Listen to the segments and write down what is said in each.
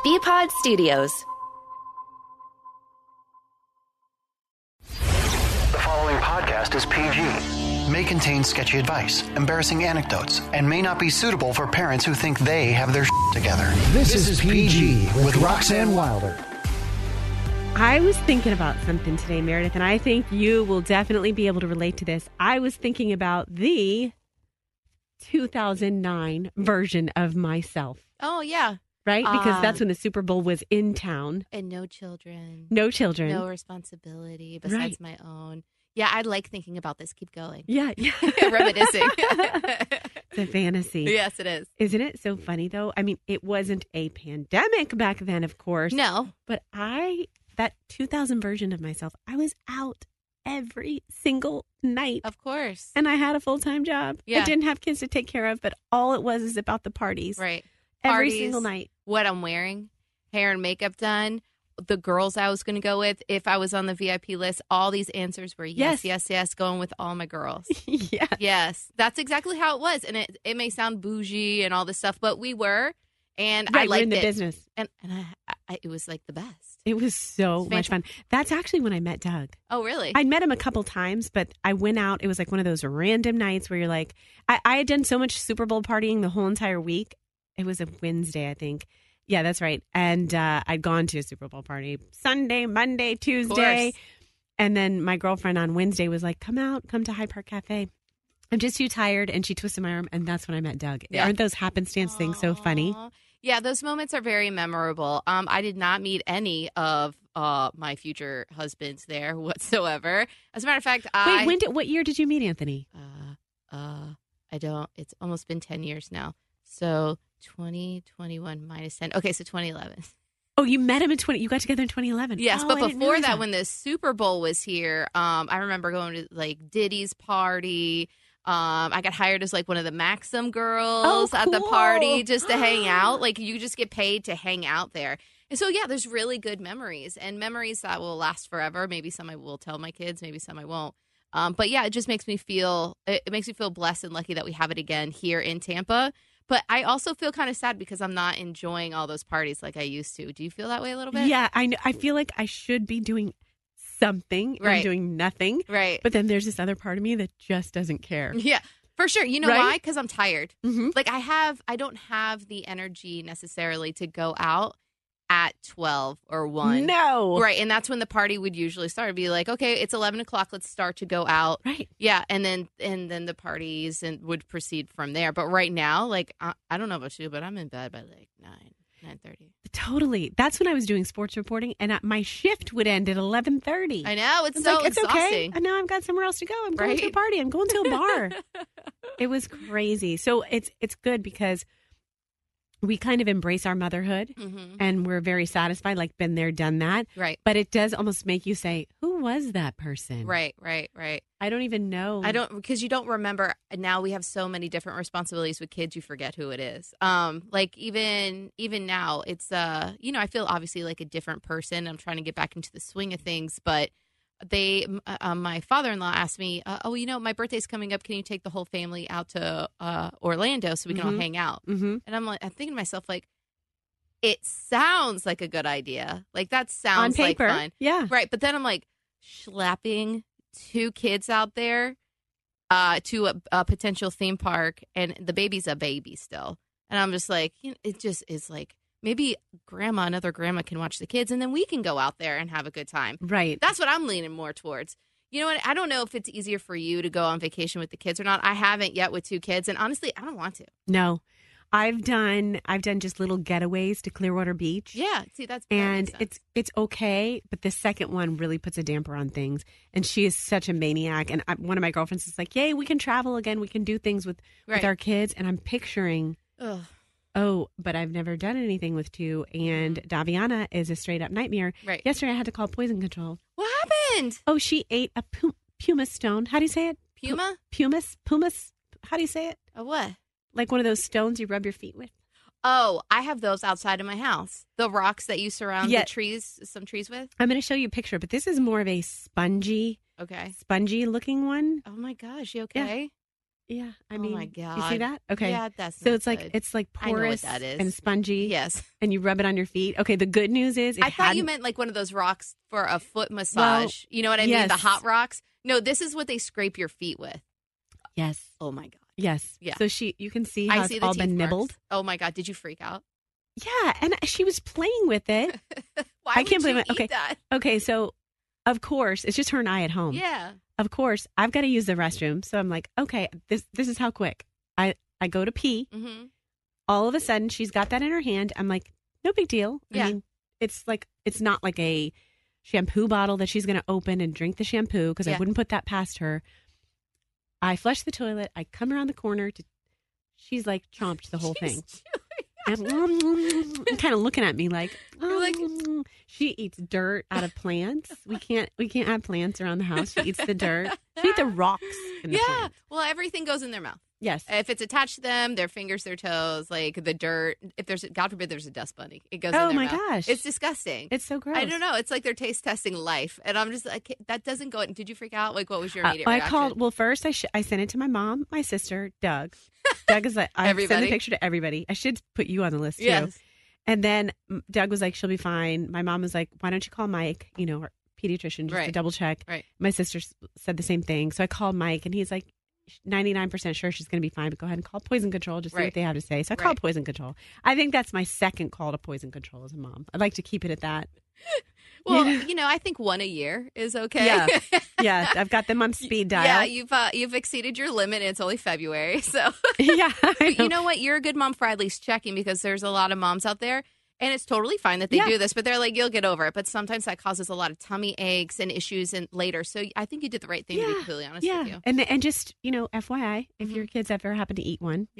BPod Studios. The following podcast is PG. May contain sketchy advice, embarrassing anecdotes, and may not be suitable for parents who think they have their together. This is PG with Roxanne Wilder. I was thinking about something today, Meredith, and I think you will definitely be able to relate to this. I was thinking about the 2009 version of myself. Oh, yeah. Right? Because that's when the Super Bowl was in town. And no children. No children. No responsibility besides my own. Yeah, I like thinking about this. Keep going. Yeah. Reminiscing. It's a fantasy. Yes, it is. Isn't it so funny, though? I mean, it wasn't a pandemic back then, of course. No. But that 2000 version of myself, I was out every single night. Of course. And I had a full-time job. Yeah. I didn't have kids to take care of, but all it was is about the parties. Right. Every Parties, single night. What I'm wearing, hair and makeup done, the girls I was going to go with, if I was on the VIP list, all these answers were yes, going with all my girls. Yeah. Yes. That's exactly how it was. And it may sound bougie and all this stuff, but we were. And Right, I liked we're in the it. business. And it was like the best. It was so much fun. That's actually when I met Doug. Oh, really? I'd met him a couple times, but I went out. It was like one of those random nights where you're like, I had done so much Super Bowl partying the whole entire week. It was a Wednesday, I think. Yeah, that's right. And I'd gone to a Super Bowl party Sunday, Monday, Tuesday. And then my girlfriend on Wednesday was like, come to Hyde Park Cafe. I'm just too tired. And she twisted my arm. And that's when I met Doug. Yeah. Aren't those happenstance things so funny? Yeah, those moments are very memorable. I did not meet any of my future husbands there whatsoever. As a matter of fact, what year did you meet Anthony? I don't. It's almost been 10 years now. So 2021 minus 10. Okay, so 2011. Oh, you met him in you got together in 2011. Yes, oh, but before that, when the Super Bowl was here, I remember going to like Diddy's party. I got hired as like one of the Maxim girls at the party just to hang out. Like you just get paid to hang out there. And so, yeah, there's really good memories and memories that will last forever. Maybe some I will tell my kids, maybe some I won't. But yeah, it just makes me feel blessed and lucky that we have it again here in Tampa. But I also feel kind of sad because I'm not enjoying all those parties like I used to. Do you feel that way a little bit? Yeah, I feel like I should be doing something and Right. doing nothing. Right. But then there's this other part of me that just doesn't care. Yeah, for sure. You know Right? why? Because I'm tired. Mm-hmm. Like I don't have the energy necessarily to go out at 12 or 1. No. Right. And that's when the party would usually start. It'd be like, okay, it's 11 o'clock. Let's start to go out. Right. Yeah. And then the parties would proceed from there. But right now, like, I don't know about you, but I'm in bed by like 9:30. Totally. That's when I was doing sports reporting, and my shift would end at 11:30. I know. It's like, it's exhausting. okay. And now I've got somewhere else to go. I'm going to a party. I'm going to a bar. It was crazy. So it's good because we kind of embrace our motherhood, Mm-hmm. and we're very satisfied, like been there, done that. Right. But it does almost make you say, who was that person? Right. I don't even know. Because you don't remember. Now we have so many different responsibilities with kids, you forget who it is. Like even now, it's I feel obviously like a different person. I'm trying to get back into the swing of things, but my father-in-law asked me, my birthday's coming up. Can you take the whole family out to Orlando so we can all hang out? Mm-hmm. And I'm thinking to myself, like, it sounds like a good idea. Like that sounds On paper, like fun. yeah. Right. But then I'm like, schlepping 2 kids out there to a potential theme park, and the baby's a baby still. And I'm just like, it just is like, maybe another grandma can watch the kids, and then we can go out there and have a good time. Right. That's what I'm leaning more towards. You know what? I don't know if it's easier for you to go on vacation with the kids or not. I haven't yet with 2 kids, and honestly, I don't want to. No. I've done just little getaways to Clearwater Beach. Yeah, see, and it's okay, but the second one really puts a damper on things. And she is such a maniac. And one of my girlfriends is like, "Yay, we can travel again. We can do things with our kids." And I'm picturing, but I've never done anything with 2. And Daviana is a straight up nightmare. Right. Yesterday, I had to call poison control. What happened? Oh, she ate a pumice stone. How do you say it? Puma? Pumice. How do you say it? A what? Like one of those stones you rub your feet with. Oh, I have those outside of my house. The rocks that you surround the trees, some trees with. I'm going to show you a picture, but this is more of a spongy looking one. Oh my gosh, you okay? Yeah, I Oh mean, my God. you see that? Okay, Yeah, that's so not it's like good. it's like I know what porous that is. and spongy. Yes. and you rub it on your feet. Okay, the good news is I thought you meant like one of those rocks for a foot massage. You know what I mean? The yes. hot rocks. No, this is what they scrape your feet with. Yes. Oh my God. Yes. Yeah. So you can see how I it's see the all teeth been marks. nibbled. Oh my God. Did you freak out? Yeah, and she was playing with it. Why I can't would believe you it. Okay. eat that? Okay, so of course it's just her and I at home. Yeah. Of course, I've got to use the restroom, so I'm like, okay, this is how quick. I go to pee. Mm-hmm. All of a sudden, she's got that in her hand. I'm like, no big deal. Yeah. I mean, it's not like a shampoo bottle that she's going to open and drink the shampoo because I wouldn't put that past her. I flush the toilet. I come around the corner she's like chomped the whole thing. And kind of looking at me like, she eats dirt out of plants. We can't have plants around the house. She eats the dirt. She eats the rocks in the plants. Well, everything goes in their mouth. Yes. If it's attached to them, their fingers, their toes, like the dirt. If there's, God forbid, there's a dust bunny, it goes in their mouth. Oh my gosh. It's disgusting. It's so gross. I don't know. It's like they're taste testing life. And I'm just like, that doesn't go. Did you freak out? Like, what was your immediate reaction? Well, first I sent it to my mom, my sister, Doug. Doug is like, I sent the picture to everybody. I should put you on the list too. Yes. And then Doug was like, she'll be fine. My mom was like, why don't you call Mike, our pediatrician, just to double check. Right. My sister said the same thing. So I called Mike and he's like, 99% sure she's going to be fine, but go ahead and call poison control, just see what they have to say. So I called poison control. I think that's my second call to poison control as a mom. I'd like to keep it at that. Well, I think one a year is okay. Yeah, I've got them on speed dial. Yeah, you've exceeded your limit. And it's only February, so yeah. But you know what? You're a good mom for at least checking, because there's a lot of moms out there, and it's totally fine that they do this, but they're like, you'll get over it. But sometimes that causes a lot of tummy aches and issues later. So I think you did the right thing, to be completely honest with you. And just FYI, if your kids ever happen to eat one,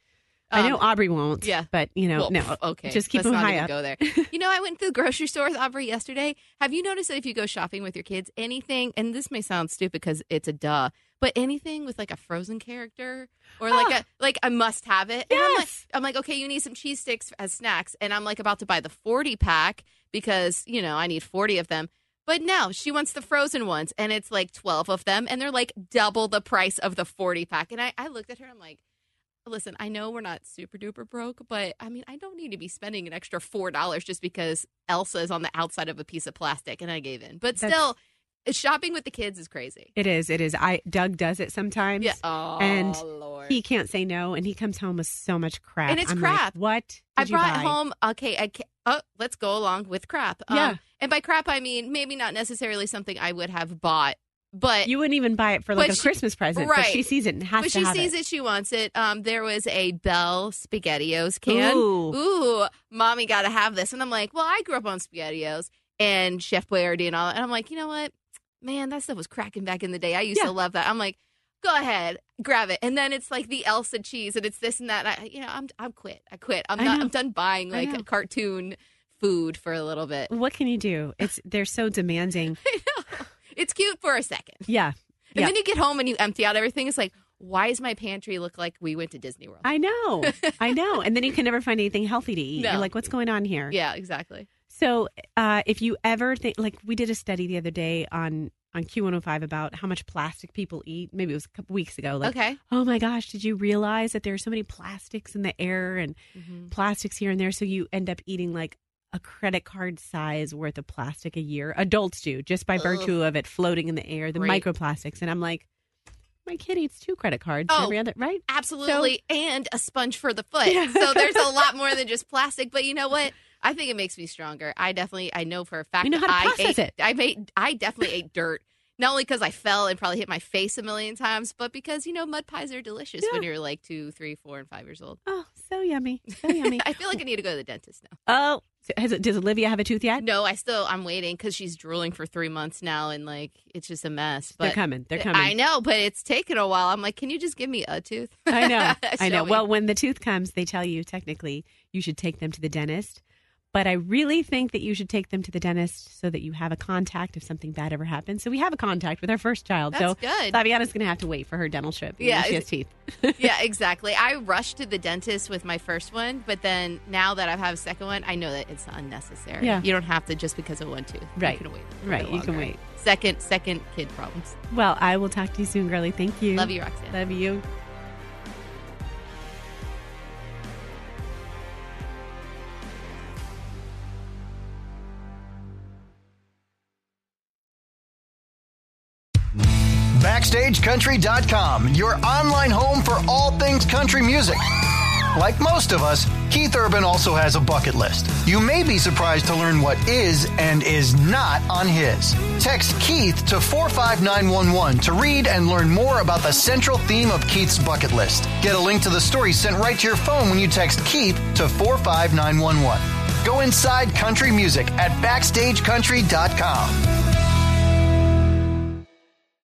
I know Aubrey won't. Yeah. But, no. Okay. Just keep Let's them not high even up. go there. I went to the grocery store with Aubrey yesterday. Have you noticed that if you go shopping with your kids, anything, and this may sound stupid because it's a duh, but anything with like a Frozen character or like a must have it. Yes. And I'm like, okay, you need some cheese sticks as snacks. And I'm like about to buy the 40 pack because, I need 40 of them. But no, she wants the Frozen ones, and it's like 12 of them, and they're like double the price of the 40 pack. And I looked at her, I'm like, listen, I know we're not super duper broke, but I mean, I don't need to be spending an extra $4 just because Elsa is on the outside of a piece of plastic, and I gave in. But still, shopping with the kids is crazy. It is. Doug does it sometimes. Yeah. Oh, and Lord. He can't say no, and he comes home with so much crap. And it's I'm crap. Like, what I did you brought buy? home, let's go along with crap. Yeah. And by crap, I mean, maybe not necessarily something I would have bought. But you wouldn't even buy it for like a Christmas present, right? But she sees it and has to have it. But she sees it, she wants it. There was a Bell SpaghettiOs can. Ooh, mommy got to have this, and I'm like, well, I grew up on SpaghettiOs and Chef Boyardee and all that, and I'm like, you know what, man, that stuff was cracking back in the day. I used to love that. I'm like, go ahead, grab it, and then it's like the Elsa cheese, and it's this and that. And I'm quit. I quit. I'm done buying like a cartoon food for a little bit. What can you do? They're so demanding. I know. It's cute for a second. Yeah. And then you get home and you empty out everything. It's like, why does my pantry look like we went to Disney World? I know. And then you can never find anything healthy to eat. No. You're like, what's going on here? Yeah, exactly. So if you ever think, like we did a study the other day on Q105 about how much plastic people eat. Maybe it was a couple weeks ago. Like, okay. Oh my gosh, did you realize that there are so many plastics in the air and plastics here and there? So you end up eating like a credit card size worth of plastic a year. Adults do, just by virtue of it floating in the air, the microplastics. And I'm like, my kid eats 2 credit cards every other, right? Absolutely. And a sponge for the foot. So there's a lot more than just plastic. But you know what? I think it makes me stronger. I know for a fact you know how to process it. I definitely ate dirt. Not only because I fell and probably hit my face a million times, but because, mud pies are delicious when you're like 2, 3, 4, and 5 years old. Oh, so yummy. So yummy. I feel like I need to go to the dentist now. Oh, does Olivia have a tooth yet? No, I'm waiting because she's drooling for 3 months now, and like it's just a mess. But they're coming. I know, but it's taken a while. I'm like, can you just give me a tooth? I know. I know. Well, when the tooth comes, they tell you technically you should take them to the dentist. But I really think that you should take them to the dentist so that you have a contact if something bad ever happens. So we have a contact with our first child. That's so good. Fabiana's going to have to wait for her dental trip. Yeah, she has teeth. Yeah, exactly. I rushed to the dentist with my first one, but then now that I have a second one, I know that it's unnecessary. Yeah. You don't have to just because of one tooth. Right. You can wait. Right. You can wait. Second kid problems. Well, I will talk to you soon, girlie. Thank you. Love you, Roxanne. Love you. BackstageCountry.com, your online home for all things country music. Like most of us, Keith Urban also has a bucket list. You may be surprised to learn what is and is not on his. Text Keith to 45911 to read and learn more about the central theme of Keith's bucket list. Get a link to the story sent right to your phone when you text Keith to 45911. Go inside country music at BackstageCountry.com.